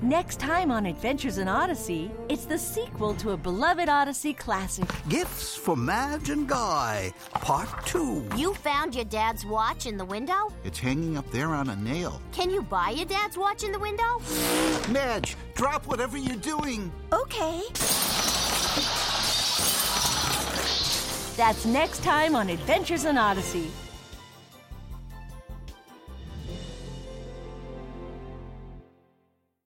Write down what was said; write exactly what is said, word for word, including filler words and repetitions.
Next time on Adventures in Odyssey, it's the sequel to a beloved Odyssey classic. Gifts for Madge and Guy, Part two. You found your dad's watch in the window? It's hanging up there on a nail. Can you buy your dad's watch in the window? Madge, drop whatever you're doing. Okay. That's next time on Adventures in Odyssey.